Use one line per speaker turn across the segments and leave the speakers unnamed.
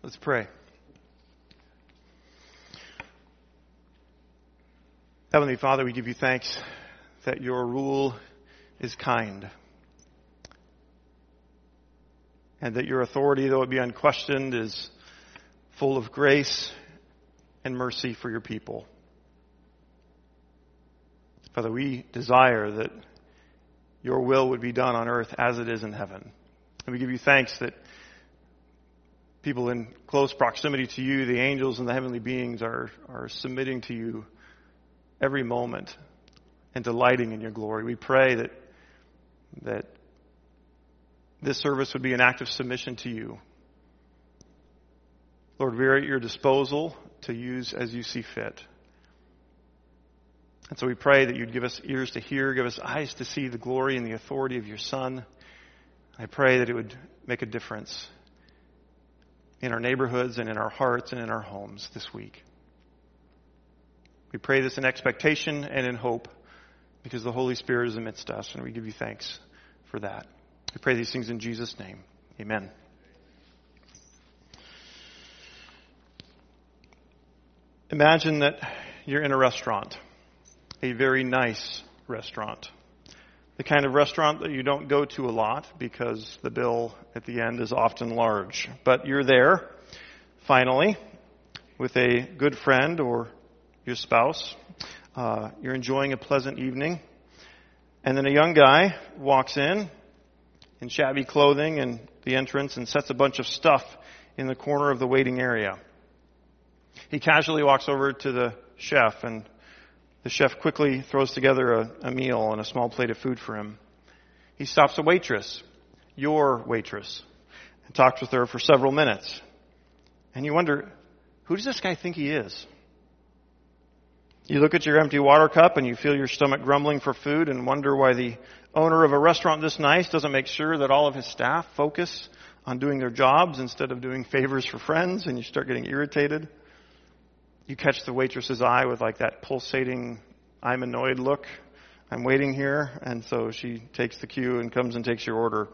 Let's pray. Heavenly Father, we give you thanks that your rule is kind, and that your authority, though it be unquestioned, is full of grace and mercy for your people. Father, we desire that your will would be done on earth as it is in heaven. And we give you thanks that people in close proximity to you, the angels and the heavenly beings, are submitting to you every moment and delighting in your glory. We pray that this service would be an act of submission to you. Lord, we are at your disposal to use as you see fit. And so we pray that you'd give us ears to hear, give us eyes to see the glory and the authority of your Son. I pray that it would make a difference in our neighborhoods and in our hearts and in our homes this week. We pray this in expectation and in hope because the Holy Spirit is amidst us, and we give you thanks for that. We pray these things in Jesus' name. Amen. Imagine that you're in a restaurant, a very nice restaurant. The kind of restaurant that you don't go to a lot because the bill at the end is often large. But you're there, finally, with a good friend or your spouse. You're enjoying a pleasant evening. And then a young guy walks in shabby clothing in the entrance and sets a bunch of stuff in the corner of the waiting area. He casually walks over to the chef, and the chef quickly throws together a meal and a small plate of food for him. He stops a waitress, your waitress, and talks with her for several minutes. And you wonder, who does this guy think he is? You look at your empty water cup and you feel your stomach grumbling for food and wonder why the owner of a restaurant this nice doesn't make sure that all of his staff focus on doing their jobs instead of doing favors for friends, and you start getting irritated. You catch the waitress's eye with like that pulsating, I'm annoyed look. I'm waiting here. And so she takes the cue and comes and takes your order.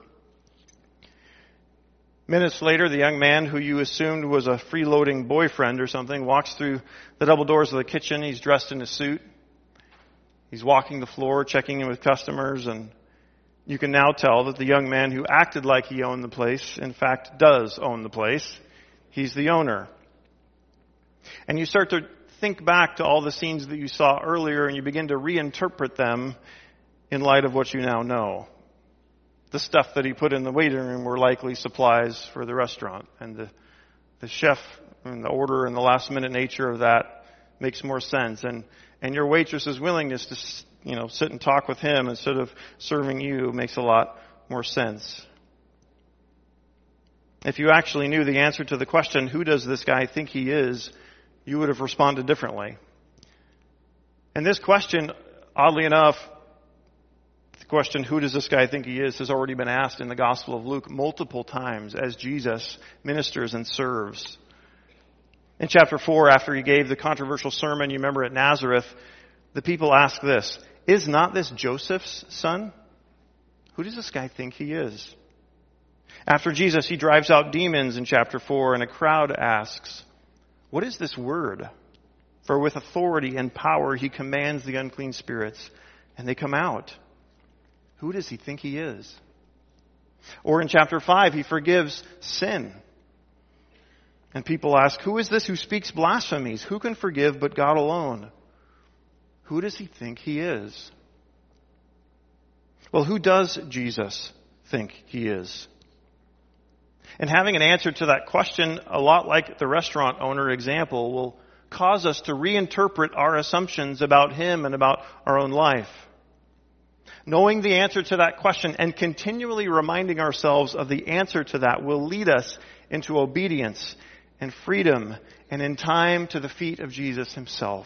Minutes later, the young man who you assumed was a freeloading boyfriend or something walks through the double doors of the kitchen. He's dressed in a suit. He's walking the floor, checking in with customers, and you can now tell that the young man who acted like he owned the place, in fact, does own the place. He's the owner. And you start to think back to all the scenes that you saw earlier, and you begin to reinterpret them in light of what you now know. The stuff that he put in the waiting room were likely supplies for the restaurant. And the chef and the order and the last minute nature of that makes more sense. And your waitress's willingness to, sit and talk with him instead of serving you makes a lot more sense. If you actually knew the answer to the question, who does this guy think he is, you would have responded differently. And this question, oddly enough, the question, who does this guy think he is, has already been asked in the Gospel of Luke multiple times as Jesus ministers and serves. In chapter 4, after he gave the controversial sermon, you remember at Nazareth, the people ask this, is not this Joseph's son? Who does this guy think he is? After Jesus, he drives out demons in chapter 4, and a crowd asks, what is this word? For with authority and power he commands the unclean spirits, and they come out. Who does he think he is? Or in chapter 5, he forgives sin. And people ask, who is this who speaks blasphemies? Who can forgive but God alone? Who does he think he is? Well, who does Jesus think he is? And having an answer to that question, a lot like the restaurant owner example, will cause us to reinterpret our assumptions about him and about our own life. Knowing the answer to that question and continually reminding ourselves of the answer to that will lead us into obedience and freedom and in time to the feet of Jesus himself.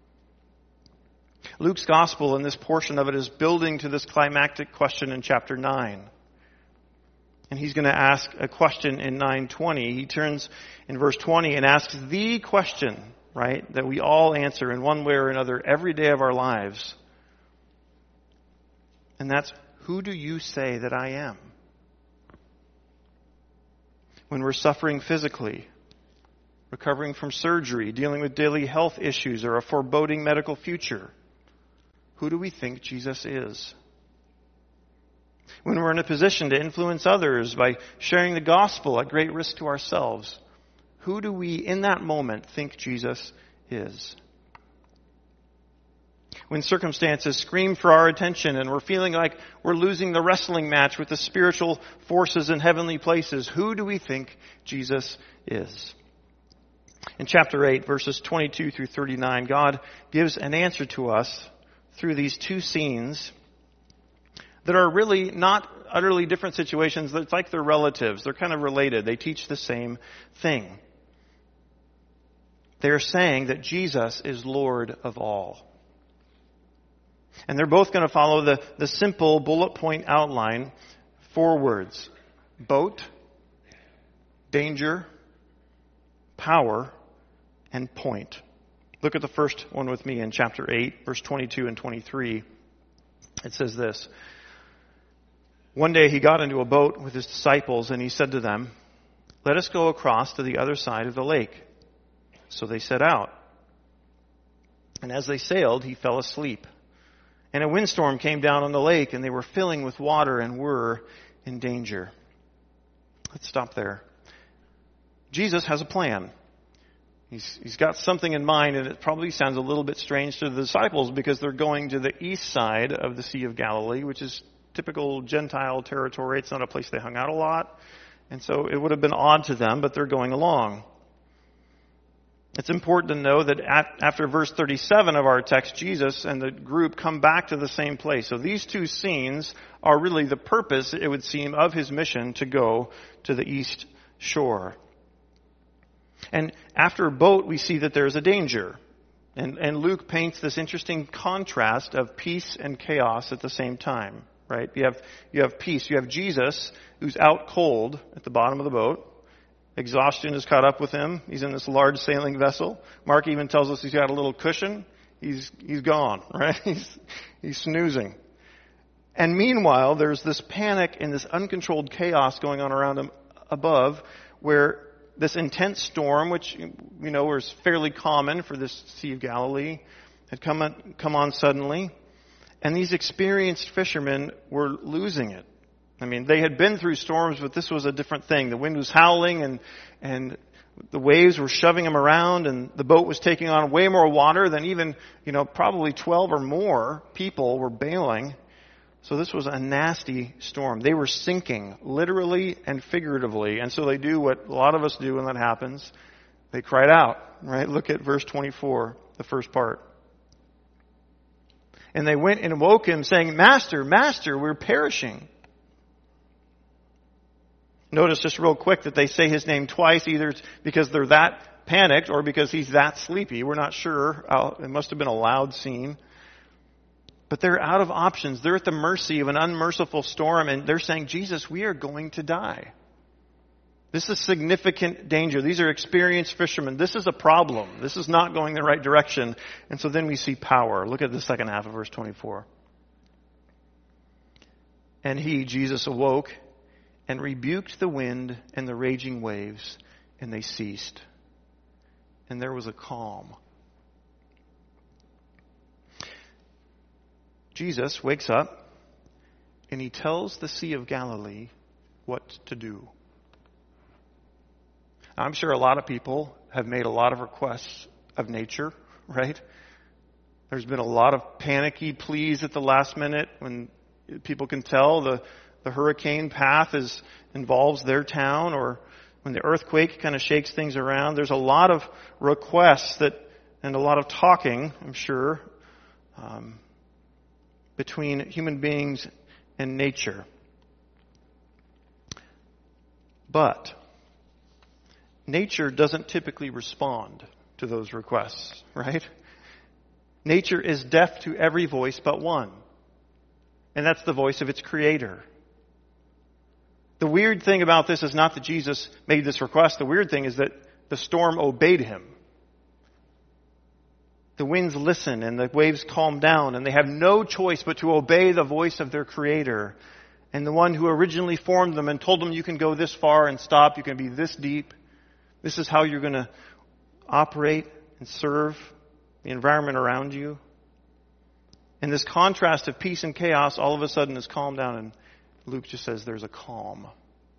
Luke's gospel in this portion of it is building to this climactic question in chapter 9. And he's going to ask a question in 9:20. He turns in verse 20 and asks the question, right, that we all answer in one way or another every day of our lives. And that's, who do you say that I am? When we're suffering physically, recovering from surgery, dealing with daily health issues, or a foreboding medical future? Who do we think Jesus is? When we're in a position to influence others by sharing the gospel at great risk to ourselves, who do we in that moment think Jesus is? When circumstances scream for our attention and we're feeling like we're losing the wrestling match with the spiritual forces in heavenly places, who do we think Jesus is? In chapter 8, verses 22 through 39, God gives an answer to us through these two scenes that are really not utterly different situations. It's like they're relatives. They're kind of related. They teach the same thing. They're saying that Jesus is Lord of all. And they're both going to follow the simple bullet point outline. 4 words: boat, danger, power, and point. Look at the first one with me in chapter 8, verse 22 and 23. It says this: One day he got into a boat with his disciples, and he said to them, "Let us go across to the other side of the lake." So they set out. And as they sailed, he fell asleep. And a windstorm came down on the lake, and they were filling with water and were in danger. Let's stop there. Jesus has a plan. He's got something in mind, and it probably sounds a little bit strange to the disciples because they're going to the east side of the Sea of Galilee, which is typical Gentile territory. It's not a place they hung out a lot. And so it would have been odd to them, but they're going along. It's important to know that after verse 37 of our text, Jesus and the group come back to the same place. So these two scenes are really the purpose, it would seem, of his mission to go to the east shore. And after a boat, we see that there's a danger. And Luke paints this interesting contrast of peace and chaos at the same time, right? You have peace. You have Jesus, who's out cold at the bottom of the boat. Exhaustion has caught up with him. He's in this large sailing vessel. Mark even tells us he's got a little cushion. He's gone, right? He's snoozing. And meanwhile, there's this panic and this uncontrolled chaos going on around him above, where this intense storm, which we know was fairly common for this Sea of Galilee, had come on suddenly. And these experienced fishermen were losing it. I mean, they had been through storms, but this was a different thing. The wind was howling and the waves were shoving them around, and the boat was taking on way more water than even, probably 12 or more people were bailing. So this was a nasty storm. They were sinking, literally and figuratively. And so they do what a lot of us do when that happens. They cried out, right? Look at verse 24, the first part. And they went and woke him, saying, "Master, Master, we're perishing." Notice just real quick that they say his name twice, either because they're that panicked or because he's that sleepy. We're not sure. It must have been a loud scene. But they're out of options. They're at the mercy of an unmerciful storm, and they're saying, "Jesus, we are going to die. This is significant danger. These are experienced fishermen. This is a problem. This is not going the right direction." And so then we see power. Look at the second half of verse 24. And he, Jesus, awoke and rebuked the wind and the raging waves, and they ceased. And there was a calm. Jesus wakes up, and he tells the Sea of Galilee what to do. I'm sure a lot of people have made a lot of requests of nature, right? There's been a lot of panicky pleas at the last minute when people can tell the hurricane path involves their town, or when the earthquake kind of shakes things around. There's a lot of requests and a lot of talking, I'm sure, between human beings and nature. But nature doesn't typically respond to those requests, right? Nature is deaf to every voice but one, and that's the voice of its creator. The weird thing about this is not that Jesus made this request. The weird thing is that the storm obeyed him. The winds listen and the waves calm down, and they have no choice but to obey the voice of their creator and the one who originally formed them and told them, "You can go this far and stop. You can be this deep. This is how you're going to operate and serve the environment around you. And this contrast of peace and chaos all of a sudden is calmed down, and Luke just says there's a calm.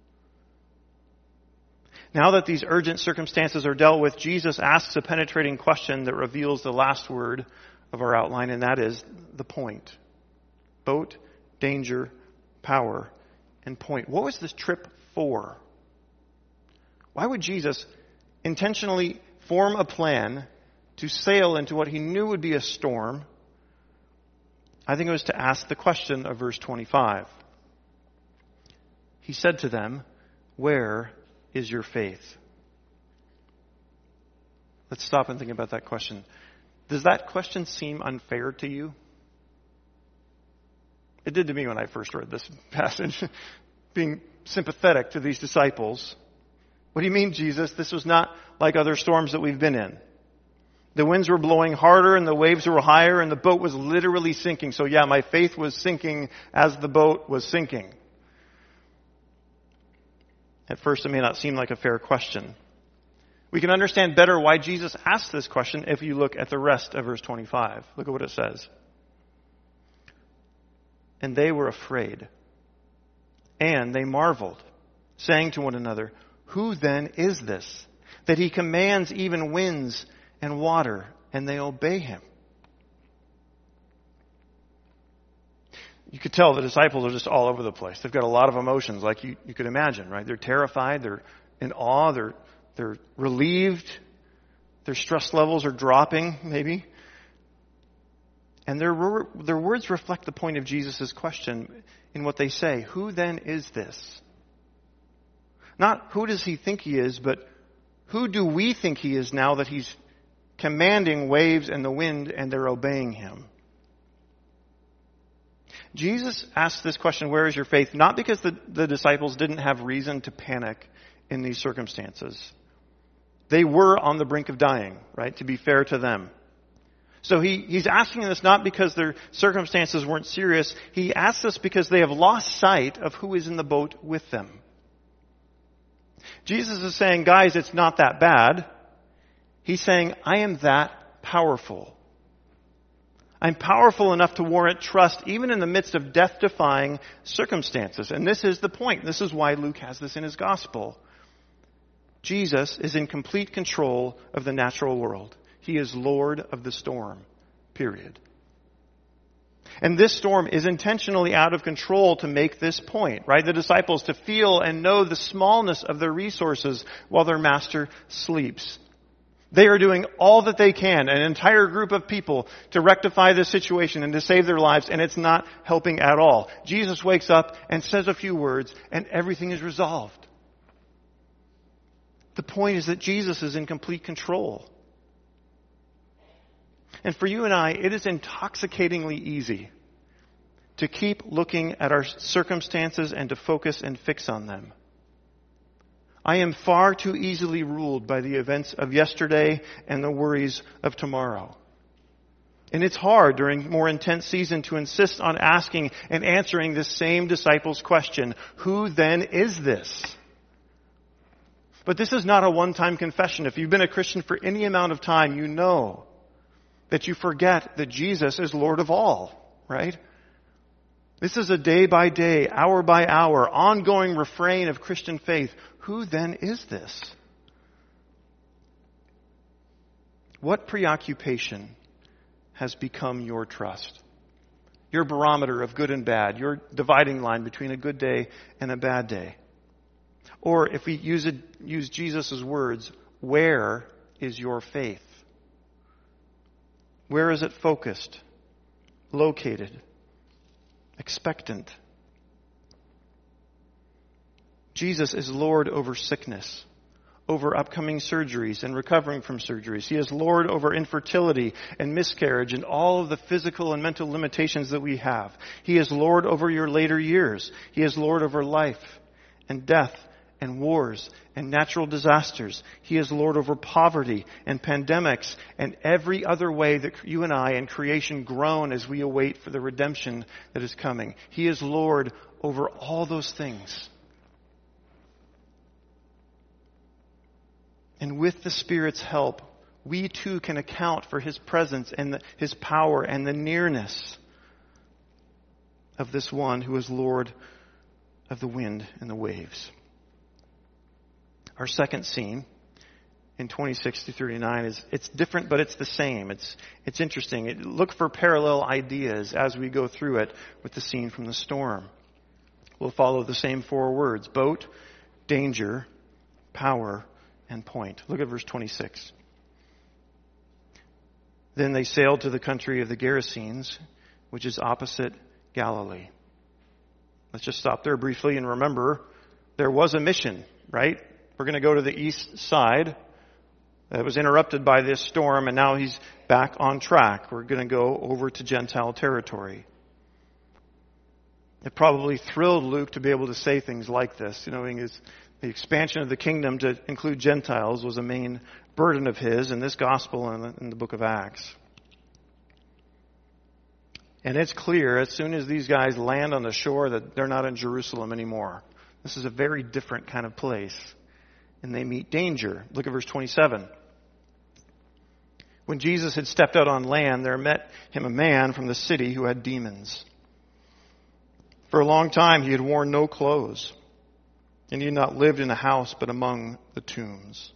Now that these urgent circumstances are dealt with, Jesus asks a penetrating question that reveals the last word of our outline, and that is the point. Boat, danger, power, and point. What was this trip for? Why would Jesus intentionally form a plan to sail into what he knew would be a storm? I think it was to ask the question of verse 25. He said to them, "Where is your faith?" Let's stop and think about that question. Does that question seem unfair to you? It did to me when I first read this passage, being sympathetic to these disciples. What do you mean, Jesus? This was not like other storms that we've been in. The winds were blowing harder and the waves were higher and the boat was literally sinking. So yeah, my faith was sinking as the boat was sinking. At first, it may not seem like a fair question. We can understand better why Jesus asked this question if you look at the rest of verse 25. Look at what it says. And they were afraid, and they marveled, saying to one another, "Who then is this, that he commands even winds and water, and they obey him?" You could tell the disciples are just all over the place. They've got a lot of emotions, like you could imagine, right? They're terrified, they're in awe, they're relieved, their stress levels are dropping, maybe. And their words reflect the point of Jesus' question in what they say. Who then is this? Not who does he think he is, but who do we think he is now that he's commanding waves and the wind and they're obeying him? Jesus asked this question, "Where is your faith?" not because the disciples didn't have reason to panic in these circumstances. They were on the brink of dying, right? To be fair to them. So he's asking this not because their circumstances weren't serious. He asks this because they have lost sight of who is in the boat with them. Jesus is saying, guys, it's not that bad. He's saying, I am that powerful. I'm powerful enough to warrant trust even in the midst of death-defying circumstances. And this is the point. This is why Luke has this in his gospel. Jesus is in complete control of the natural world. He is Lord of the storm, period. And this storm is intentionally out of control to make this point, right? The disciples to feel and know the smallness of their resources while their master sleeps. They are doing all that they can, an entire group of people, to rectify this situation and to save their lives, and it's not helping at all. Jesus wakes up and says a few words, and everything is resolved. The point is that Jesus is in complete control. And for you and I, it is intoxicatingly easy to keep looking at our circumstances and to focus and fix on them. I am far too easily ruled by the events of yesterday and the worries of tomorrow. And it's hard during more intense season to insist on asking and answering this same disciples' question, who then is this? But this is not a one-time confession. If you've been a Christian for any amount of time, you know that you forget that Jesus is Lord of all, right? This is a day-by-day, hour-by-hour, ongoing refrain of Christian faith. Who then is this? What preoccupation has become your trust? Your barometer of good and bad, your dividing line between a good day and a bad day. Or if we use Jesus' words, where is your faith? Where is it focused, located, expectant? Jesus is Lord over sickness, over upcoming surgeries and recovering from surgeries. He is Lord over infertility and miscarriage and all of the physical and mental limitations that we have. He is Lord over your later years. He is Lord over life and death and wars and natural disasters. He is Lord over poverty and pandemics and every other way that you and I and creation groan as we await for the redemption that is coming. He is Lord over all those things. And with the Spirit's help, we too can account for His presence and His power and the nearness of this one who is Lord of the wind and the waves. Our second scene in 26 to 39 it's different, but it's the same. It's interesting. Look for parallel ideas as we go through it with the scene from the storm. We'll follow the same four words: boat, danger, power, and point. Look at verse 26. Then they sailed to the country of the Gerasenes, which is opposite Galilee. Let's just stop there briefly and remember there was a mission, right? We're going to go to the east side. That was interrupted by this storm, and now he's back on track. We're going to go over to Gentile territory. It probably thrilled Luke to be able to say things like this. You know, the expansion of the kingdom to include Gentiles was a main burden of his in this gospel and in the book of Acts. And it's clear as soon as these guys land on the shore that they're not in Jerusalem anymore. This is a very different kind of place. And they meet danger. Look at verse 27. When Jesus had stepped out on land, there met him a man from the city who had demons. For a long time he had worn no clothes, and he had not lived in a house but among the tombs.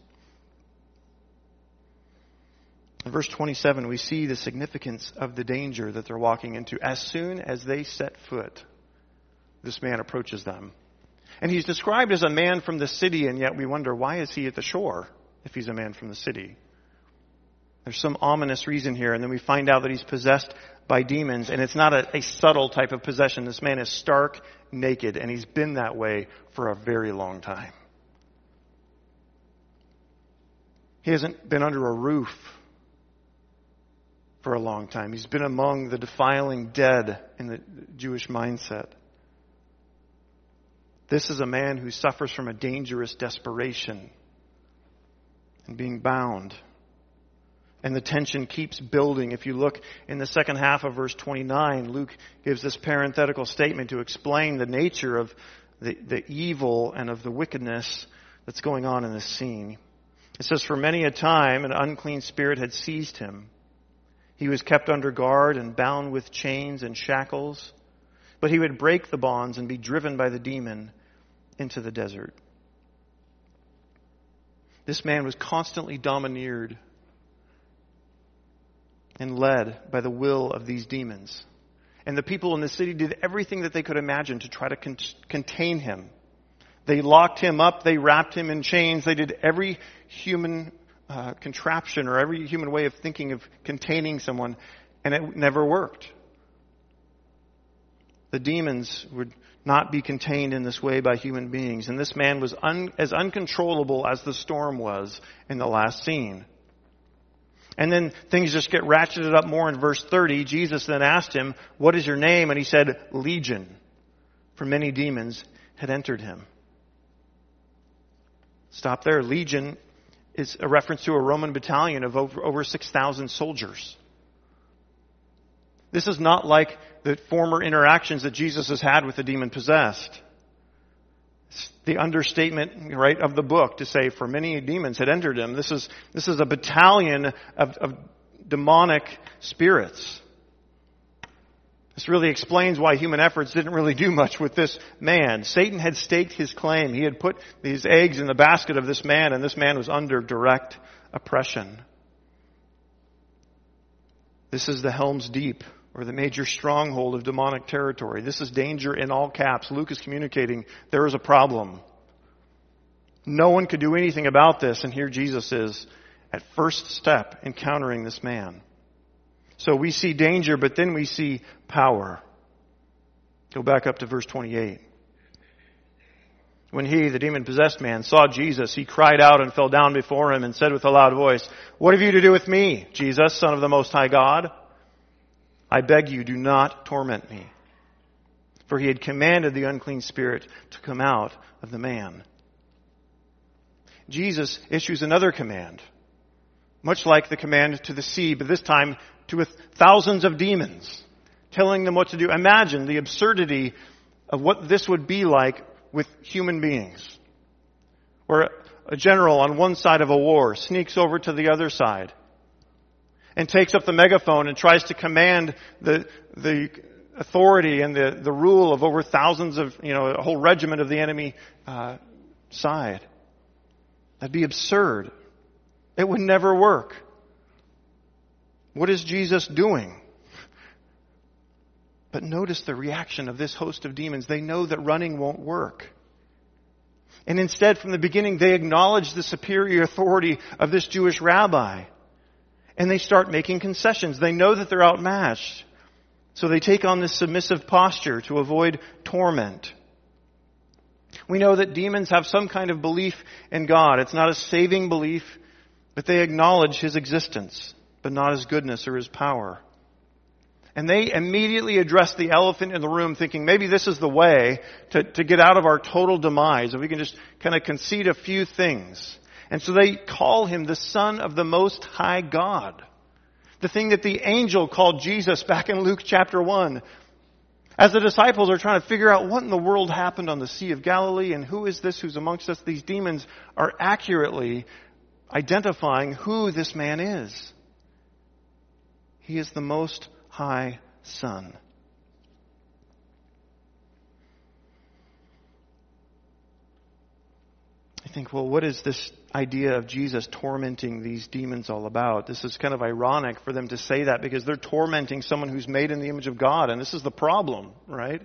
In verse 27, we see the significance of the danger that they're walking into. As soon as they set foot, this man approaches them. And he's described as a man from the city, and yet we wonder, why is he at the shore if he's a man from the city? There's some ominous reason here, and then we find out that he's possessed by demons, and it's not a subtle type of possession. This man is stark naked, and he's been that way for a very long time. He hasn't been under a roof for a long time. He's been among the defiling dead in the Jewish mindset. This is a man who suffers from a dangerous desperation and being bound. And the tension keeps building. If you look in the second half of verse 29, Luke gives this parenthetical statement to explain the nature of the evil and of the wickedness that's going on in this scene. It says, for many a time an unclean spirit had seized him. He was kept under guard and bound with chains and shackles. But he would break the bonds and be driven by the demon into the desert. This man was constantly domineered and led by the will of these demons. And the people in the city did everything that they could imagine to try to contain him. They locked him up. They wrapped him in chains. They did every human contraption or every human way of thinking of containing someone, and it never worked. The demons would not be contained in this way by human beings. And this man was as uncontrollable as the storm was in the last scene. And then things just get ratcheted up more in verse 30. Jesus then asked him, what is your name? And he said, Legion, for many demons had entered him. Stop there. Legion is a reference to a Roman battalion of over 6,000 soldiers. This is not like the former interactions that Jesus has had with the demon-possessed. It's the understatement, right, of the book to say, for many demons had entered him. This is a battalion of demonic spirits. This really explains why human efforts didn't really do much with this man. Satan had staked his claim. He had put these eggs in the basket of this man, and this man was under direct oppression. This is the Helm's Deep, or the major stronghold of demonic territory. This is danger in all caps. Luke is communicating there is a problem. No one could do anything about this, and here Jesus is at first step encountering this man. So we see danger, but then we see power. Go back up to verse 28. When he, the demon-possessed man, saw Jesus, he cried out and fell down before him and said with a loud voice, what have you to do with me, Jesus, Son of the Most High God? I beg you, do not torment me. For he had commanded the unclean spirit to come out of the man. Jesus issues another command, much like the command to the sea, but this time to thousands of demons, telling them what to do. Imagine the absurdity of what this would be like with human beings. Where a general on one side of a war sneaks over to the other side and takes up the megaphone and tries to command the authority and the rule of over thousands of, a whole regiment of the enemy side. That'd be absurd. It would never work. What is Jesus doing? But notice the reaction of this host of demons. They know that running won't work. And instead, from the beginning, they acknowledge the superior authority of this Jewish rabbi. And they start making concessions. They know that they're outmatched. So they take on this submissive posture to avoid torment. We know that demons have some kind of belief in God. It's not a saving belief, but they acknowledge His existence, but not His goodness or His power. And they immediately address the elephant in the room, thinking maybe this is the way to get out of our total demise, if we can just kind of concede a few things. And so they call Him the Son of the Most High God. The thing that the angel called Jesus back in Luke chapter 1. As the disciples are trying to figure out what in the world happened on the Sea of Galilee and who is this who's amongst us, these demons are accurately identifying who this man is. He is the Most High Son. I think, well, what is this idea of Jesus tormenting these demons all about? This is kind of ironic for them to say that because they're tormenting someone who's made in the image of God, and this is the problem, right?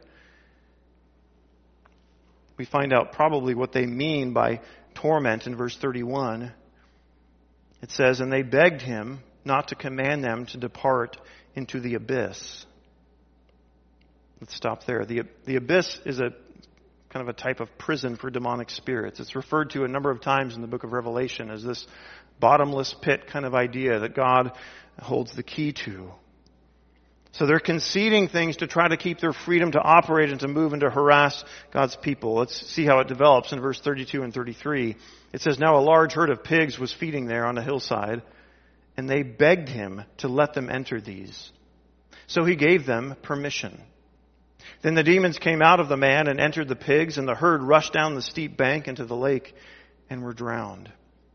We find out probably what they mean by torment in verse 31. It says, "And they begged Him not to command them to depart into the abyss." Let's stop there. The abyss is a kind of a type of prison for demonic spirits. It's referred to a number of times in the book of Revelation as this bottomless pit kind of idea that God holds the key to. So they're conceding things to try to keep their freedom to operate and to move and to harass God's people. Let's see how it develops in verse 32 and 33. It says, "Now a large herd of pigs was feeding there on a hillside, and they begged Him to let them enter these. So He gave them permission. Then the demons came out of the man and entered the pigs, and the herd rushed down the steep bank into the lake and were drowned."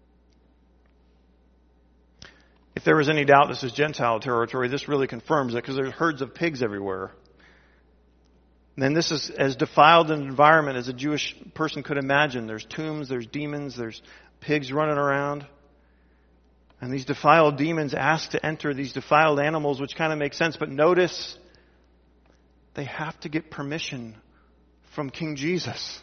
If there was any doubt this is Gentile territory, this really confirms it because there's herds of pigs everywhere. And then this is as defiled an environment as a Jewish person could imagine. There's tombs, there's demons, there's pigs running around. And these defiled demons ask to enter these defiled animals, which kind of makes sense. But notice, they have to get permission from King Jesus.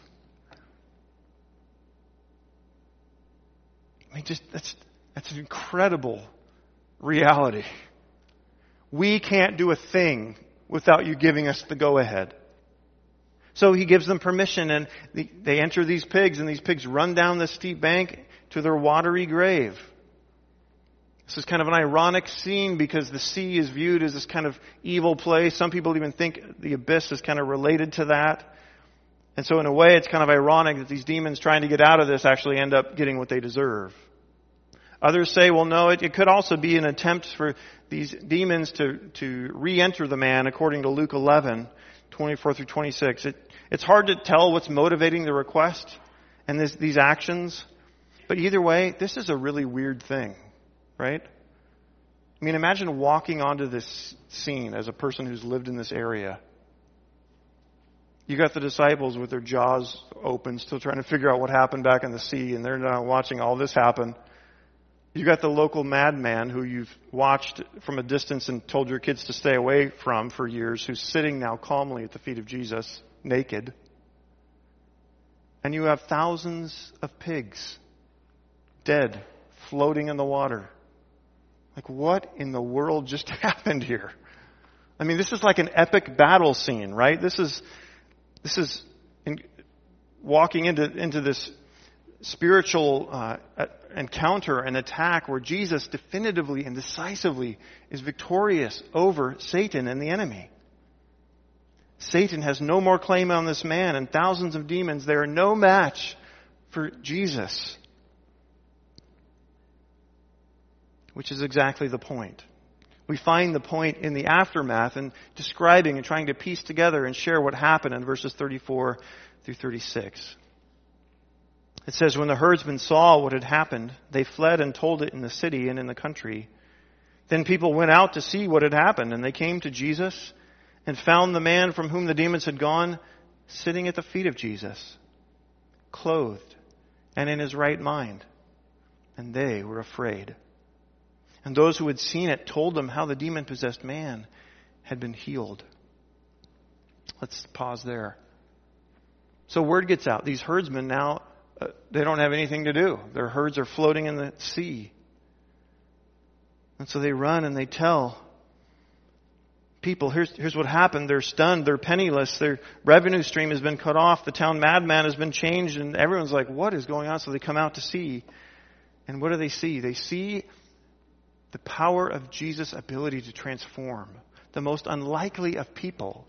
I mean, that's an incredible reality. We can't do a thing without you giving us the go-ahead. So He gives them permission, and they enter these pigs, and these pigs run down the steep bank to their watery grave. This is kind of an ironic scene because the sea is viewed as this kind of evil place. Some people even think the abyss is kind of related to that. And so in a way, it's kind of ironic that these demons trying to get out of this actually end up getting what they deserve. Others say, well, no, it could also be an attempt for these demons to re-enter the man according to Luke 11, 24 through 26. It's hard to tell what's motivating the request and these actions. But either way, this is a really weird thing. Right? I mean, imagine walking onto this scene as a person who's lived in this area. You got the disciples with their jaws open, still trying to figure out what happened back in the sea, and they're now watching all this happen. You got the local madman who you've watched from a distance and told your kids to stay away from for years, who's sitting now calmly at the feet of Jesus, naked. And you have thousands of pigs, dead, floating in the water. Like, what in the world just happened here? I mean, this is like an epic battle scene, right? This is walking into this spiritual encounter and attack where Jesus definitively and decisively is victorious over Satan and the enemy. Satan has no more claim on this man, and thousands of demons, they are no match for Jesus. Which is exactly the point. We find the point in the aftermath and describing and trying to piece together and share what happened in verses 34 through 36. It says, "When the herdsmen saw what had happened, they fled and told it in the city and in the country. Then people went out to see what had happened, and they came to Jesus and found the man from whom the demons had gone sitting at the feet of Jesus, clothed and in his right mind. And they were afraid. And those who had seen it told them how the demon-possessed man had been healed. Let's pause there. So word gets out. These herdsmen now, they don't have anything to do. Their herds are floating in the sea. And so they run and they tell people, here's what happened. They're stunned. They're penniless. Their revenue stream has been cut off. The town madman has been changed. And everyone's like, what is going on? So they come out to see. And what do they see? They see the power of Jesus' ability to transform the most unlikely of people.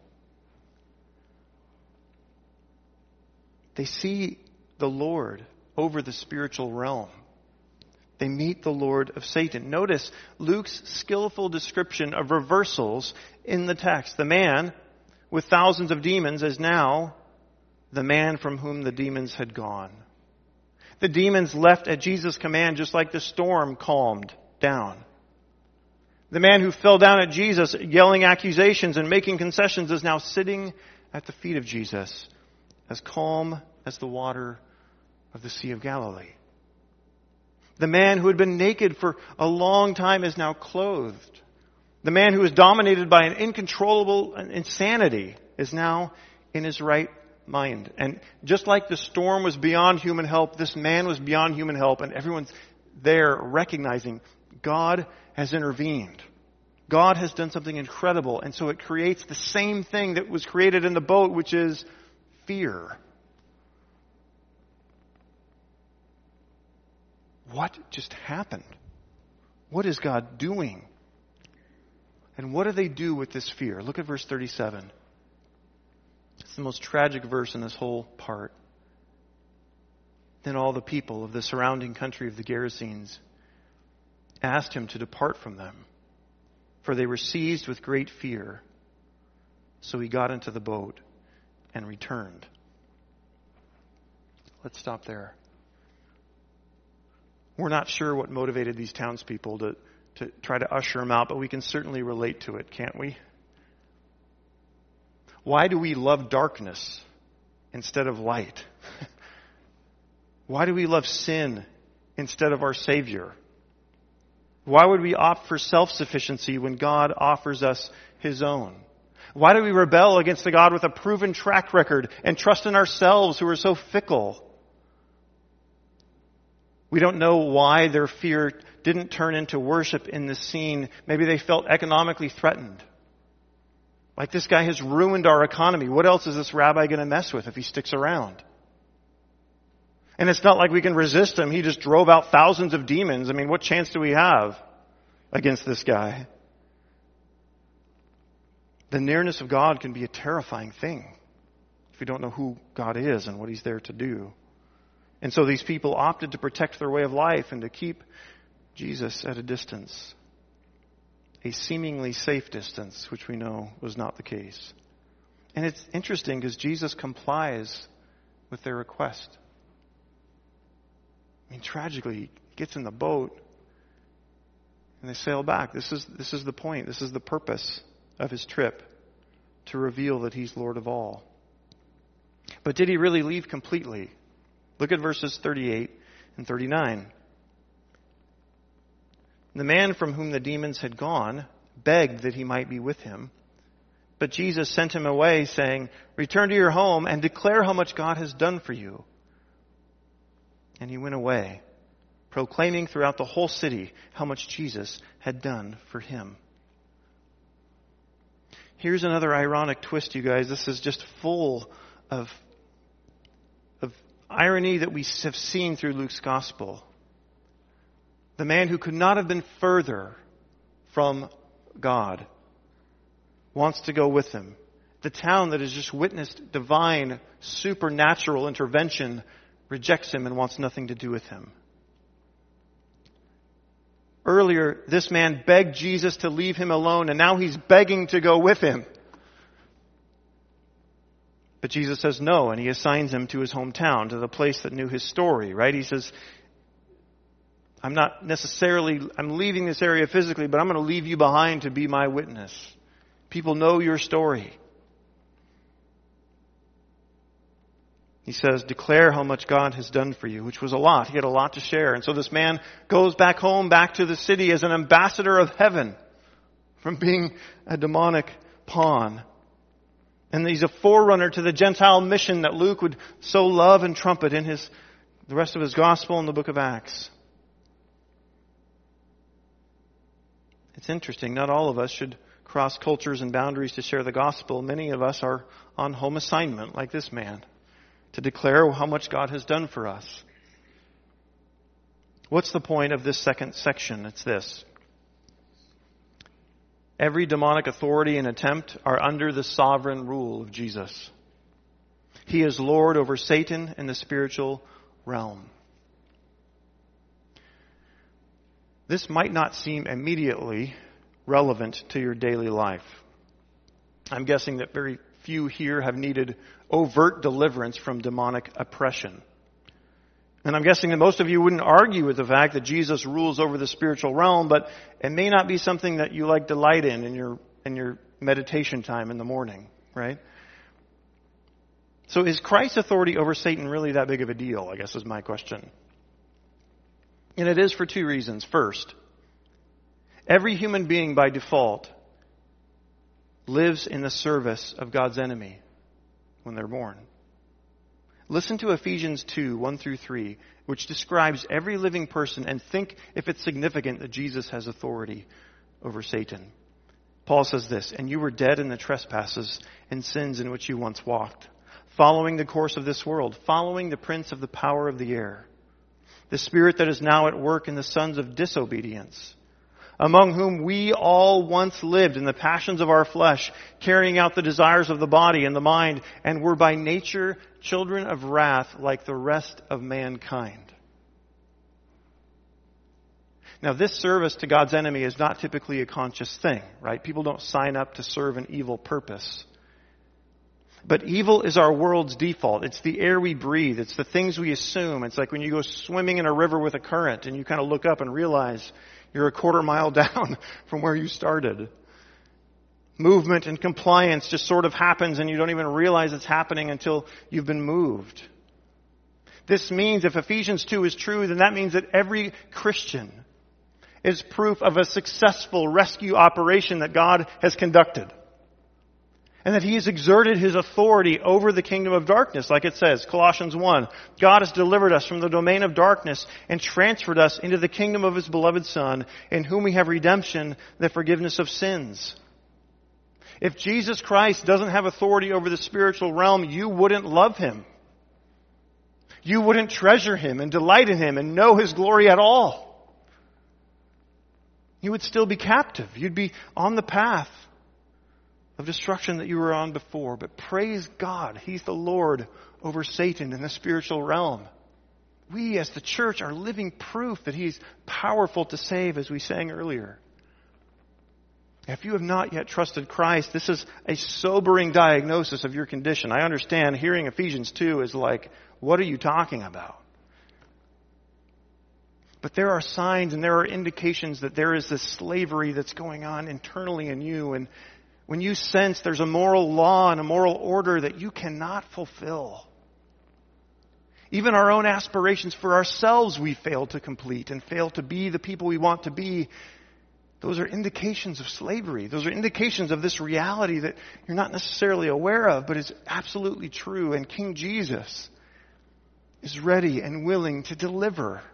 They see the Lord over the spiritual realm. They meet the Lord of Satan. Notice Luke's skillful description of reversals in the text. The man with thousands of demons is now the man from whom the demons had gone. The demons left at Jesus' command just like the storm calmed down. The man who fell down at Jesus yelling accusations and making concessions is now sitting at the feet of Jesus, as calm as the water of the Sea of Galilee. The man who had been naked for a long time is now clothed. The man who was dominated by an incontrollable insanity is now in his right mind. And just like the storm was beyond human help, this man was beyond human help, and everyone's there recognizing God has intervened. God has done something incredible, and so it creates the same thing that was created in the boat, which is fear. What just happened? What is God doing? And what do they do with this fear? Look at verse 37. It's the most tragic verse in this whole part. Then all the people of the surrounding country of the Gerasenes asked him to depart from them, for they were seized with great fear. So he got into the boat and returned. Let's stop there. We're not sure what motivated these townspeople to try to usher him out, but we can certainly relate to it, can't we? Why do we love darkness instead of light? Why do we love sin instead of our Savior? Why would we opt for self-sufficiency when God offers us His own? Why do we rebel against the God with a proven track record and trust in ourselves who are so fickle? We don't know why their fear didn't turn into worship in this scene. Maybe they felt economically threatened. Like, this guy has ruined our economy. What else is this rabbi going to mess with if he sticks around? And it's not like we can resist him. He just drove out thousands of demons. I mean, what chance do we have against this guy? The nearness of God can be a terrifying thing if we don't know who God is and what He's there to do. And so these people opted to protect their way of life and to keep Jesus at a distance. A seemingly safe distance, which we know was not the case. And it's interesting because Jesus complies with their request. I mean, tragically, he gets in the boat and they sail back. This is the point. This is the purpose of his trip, to reveal that he's Lord of all. But did he really leave completely? Look at verses 38 and 39. The man from whom the demons had gone begged that he might be with him. But Jesus sent him away, saying, "Return to your home and declare how much God has done for you." And he went away, proclaiming throughout the whole city how much Jesus had done for him. Here's another ironic twist, you guys. This is just full of irony that we have seen through Luke's gospel. The man who could not have been further from God wants to go with him. The town that has just witnessed divine, supernatural intervention rejects him and wants nothing to do with him. Earlier, this man begged Jesus to leave him alone, and now he's begging to go with him. But Jesus says no, and he assigns him to his hometown, to the place that knew his story, right? He says, I'm leaving this area physically, but I'm going to leave you behind to be my witness. People know your story. He says, declare how much God has done for you, which was a lot. He had a lot to share. And so this man goes back home, back to the city as an ambassador of heaven from being a demonic pawn. And he's a forerunner to the Gentile mission that Luke would so love and trumpet in the rest of his gospel in the book of Acts. It's interesting. Not all of us should cross cultures and boundaries to share the gospel. Many of us are on home assignment like this man, to declare how much God has done for us. What's the point of this second section? It's this. Every demonic authority and attempt are under the sovereign rule of Jesus. He is Lord over Satan and the spiritual realm. This might not seem immediately relevant to your daily life. I'm guessing that very few here have needed overt deliverance from demonic oppression. And I'm guessing that most of you wouldn't argue with the fact that Jesus rules over the spiritual realm, but it may not be something that you like delight in your meditation time in the morning, right? So is Christ's authority over Satan really that big of a deal, I guess is my question. And it is for two reasons. First, every human being by default lives in the service of God's enemy when they're born. Listen to Ephesians 2, 1 through 3, which describes every living person, and think if it's significant that Jesus has authority over Satan. Paul says this, and you were dead in the trespasses and sins in which you once walked, following the course of this world, following the prince of the power of the air, the spirit that is now at work in the sons of disobedience, among whom we all once lived in the passions of our flesh, carrying out the desires of the body and the mind, and were by nature children of wrath like the rest of mankind. Now, this service to God's enemy is not typically a conscious thing, right? People don't sign up to serve an evil purpose. But evil is our world's default. It's the air we breathe. It's the things we assume. It's like when you go swimming in a river with a current and you kind of look up and realize you're a quarter mile down from where you started. Movement and compliance just sort of happens and you don't even realize it's happening until you've been moved. This means if Ephesians 2 is true, then that means that every Christian is proof of a successful rescue operation that God has conducted. And that He has exerted His authority over the kingdom of darkness, like it says, Colossians 1. God has delivered us from the domain of darkness and transferred us into the kingdom of His beloved Son, in whom we have redemption, the forgiveness of sins. If Jesus Christ doesn't have authority over the spiritual realm, you wouldn't love Him. You wouldn't treasure Him and delight in Him and know His glory at all. You would still be captive. You'd be on the path of destruction that you were on before. But praise God, He's the Lord over Satan in the spiritual realm. We as the church are living proof that He's powerful to save, as we sang earlier. If you have not yet trusted Christ, this is a sobering diagnosis of your condition. I understand hearing Ephesians 2 is like, what are you talking about? But there are signs and there are indications that there is this slavery that's going on internally in you, and when you sense there's a moral law and a moral order that you cannot fulfill. Even our own aspirations for ourselves we fail to complete and fail to be the people we want to be. Those are indications of slavery. Those are indications of this reality that you're not necessarily aware of, but is absolutely true. And King Jesus is ready and willing to deliver.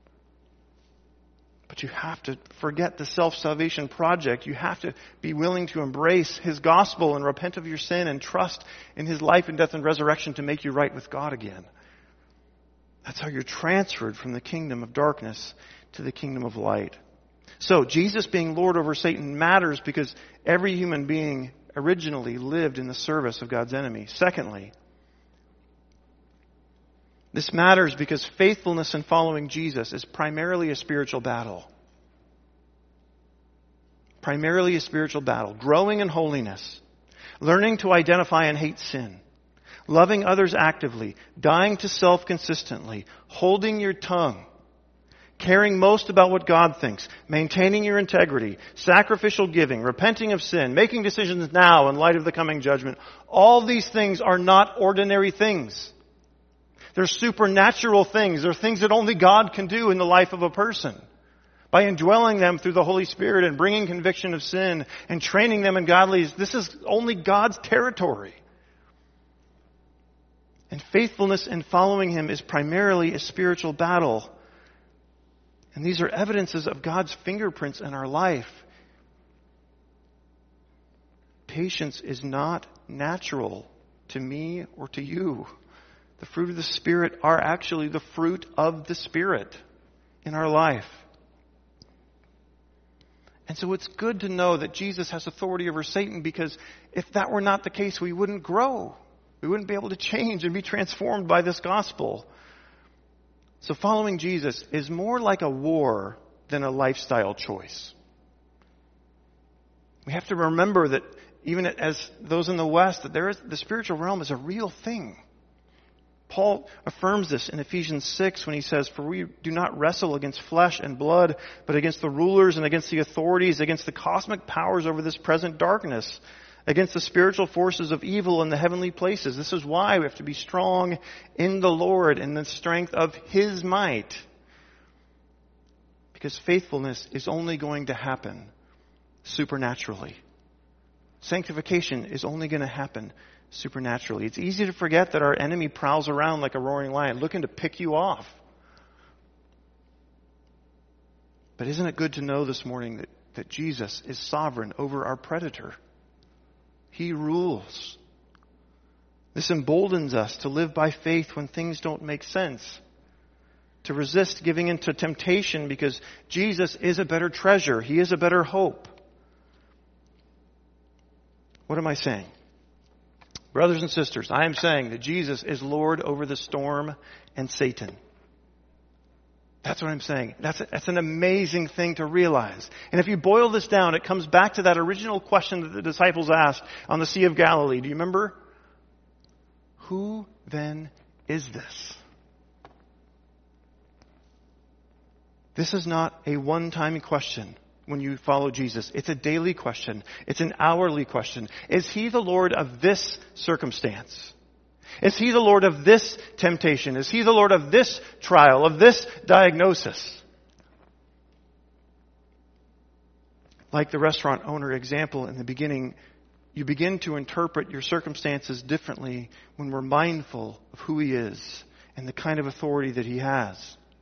But you have to forget the self-salvation project. You have to be willing to embrace His gospel and repent of your sin and trust in His life and death and resurrection to make you right with God again. That's how you're transferred from the kingdom of darkness to the kingdom of light. So Jesus being Lord over Satan matters because every human being originally lived in the service of God's enemy. Secondly, this matters because faithfulness in following Jesus is primarily a spiritual battle. Primarily a spiritual battle. Growing in holiness. Learning to identify and hate sin. Loving others actively. Dying to self consistently. Holding your tongue. caring most about what God thinks, maintaining your integrity, sacrificial giving, repenting of sin, making decisions now in light of the coming judgment. All these things are not ordinary things. They're supernatural things. They're things that only God can do in the life of a person. By indwelling them through the Holy Spirit and bringing conviction of sin and training them in godliness, this is only God's territory. And faithfulness in following Him is primarily a spiritual battle. And these are evidences of God's fingerprints in our life. Patience is not natural to me or to you. The fruit of the Spirit are actually the fruit of the Spirit in our life. And so it's good to know that Jesus has authority over Satan, because if that were not the case, we wouldn't grow. We wouldn't be able to change and be transformed by this gospel. So following Jesus is more like a war than a lifestyle choice. We have to remember that even as those in the West, that the spiritual realm is a real thing. Paul affirms this in Ephesians 6 when he says, "For we do not wrestle against flesh and blood, but against the rulers and against the authorities, against the cosmic powers over this present darkness, against the spiritual forces of evil in the heavenly places." This is why we have to be strong in the Lord and the strength of His might. Because faithfulness is only going to happen supernaturally. Sanctification is only going to happen supernaturally. It's easy to forget that our enemy prowls around like a roaring lion, looking to pick you off. But isn't it good to know this morning that Jesus is sovereign over our predator? He rules. This emboldens us to live by faith when things don't make sense, to resist giving into temptation, because Jesus is a better treasure. He is a better hope. What am I saying? Brothers and sisters, I am saying that Jesus is Lord over the storm and Satan. That's what I'm saying. That's an amazing thing to realize. And if you boil this down, it comes back to that original question that the disciples asked on the Sea of Galilee. Do you remember? Who then is this? This is not a one-time question when you follow Jesus. It's a daily question. It's an hourly question. Is He the Lord of this circumstance? Is He the Lord of this temptation? Is He the Lord of this trial, of this diagnosis? Like the restaurant owner example in the beginning, you begin to interpret your circumstances differently when we're mindful of who He is and the kind of authority that He has.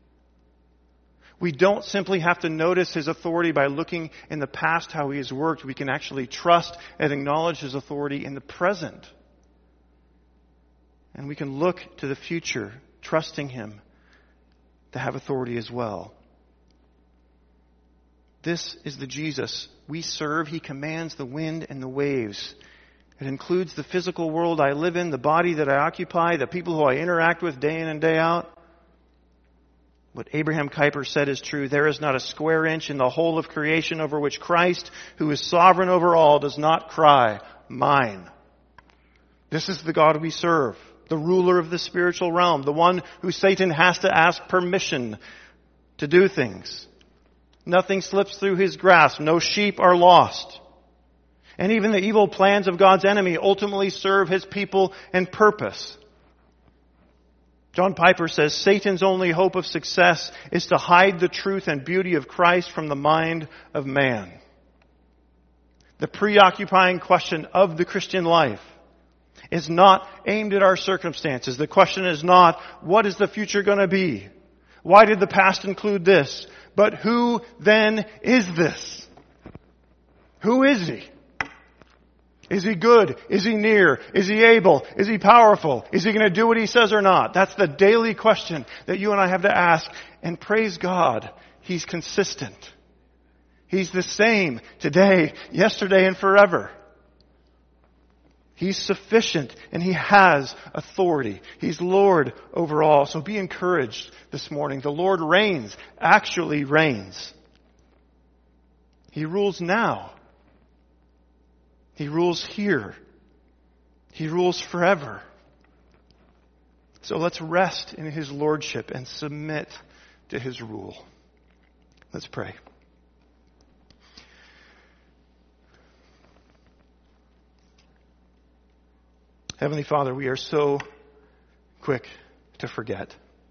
We don't simply have to notice His authority by looking in the past how He has worked. We can actually trust and acknowledge His authority in the present. And we can look to the future, trusting Him to have authority as well. This is the Jesus we serve. He commands the wind and the waves. It includes the physical world I live in, the body that I occupy, the people who I interact with day in and day out. What Abraham Kuyper said is true. There is not a square inch in the whole of creation over which Christ, who is sovereign over all, does not cry, "Mine." This is the God we serve, the ruler of the spiritual realm, the one who Satan has to ask permission to do things. Nothing slips through His grasp. No sheep are lost. And even the evil plans of God's enemy ultimately serve His people and purpose. John Piper says, Satan's only hope of success is to hide the truth and beauty of Christ from the mind of man. The preoccupying question of the Christian life is not aimed at our circumstances. The question is not, what is the future going to be? Why did the past include this? But who then is this? Who is He? Is He good? Is He near? Is He able? Is He powerful? Is He going to do what He says or not? That's the daily question that you and I have to ask. And praise God, He's consistent. He's the same today, yesterday, and forever. He's sufficient and He has authority. He's Lord over all. So be encouraged this morning. The Lord reigns, actually reigns. He rules now. He rules here. He rules forever. So let's rest in His lordship and submit to His rule. Let's pray. Heavenly Father, we are so quick to forget.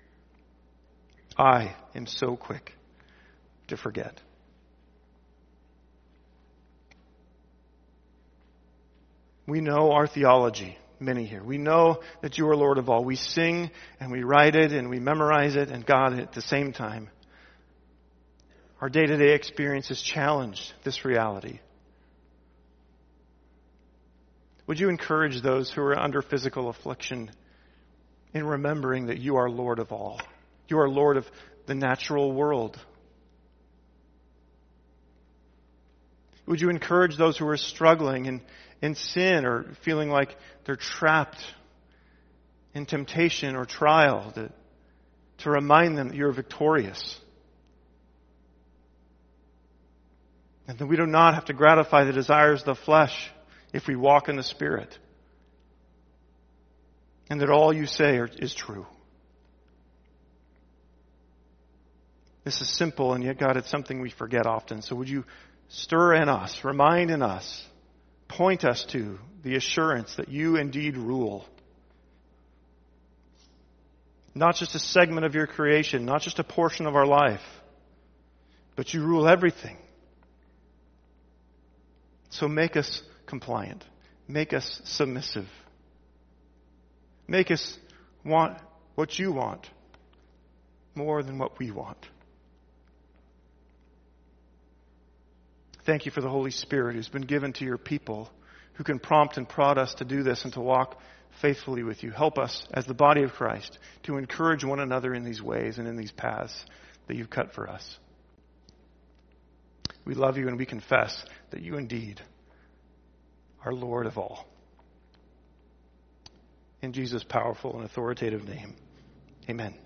I am so quick to forget. We know our theology, many here. We know that you are Lord of all. We sing and we write it and we memorize it, and God, at the same time, our day-to-day experience has challenged this reality. Would you encourage those who are under physical affliction in remembering that you are Lord of all? You are Lord of the natural world. Would you encourage those who are struggling in sin or feeling like they're trapped in temptation or trial to remind them that you're victorious? And that we do not have to gratify the desires of the flesh if we walk in the Spirit. And that all you say is true. This is simple, and yet, God, it's something we forget often. So would you stir in us, remind in us, point us to the assurance that you indeed rule. Not just a segment of your creation, not just a portion of our life, but you rule everything. So make us compliant. Make us submissive. Make us want what you want more than what we want. Thank you for the Holy Spirit who's been given to your people, who can prompt and prod us to do this and to walk faithfully with you. Help us as the body of Christ to encourage one another in these ways and in these paths that you've cut for us. We love you and we confess that you indeed are Lord of all. In Jesus' powerful and authoritative name, amen.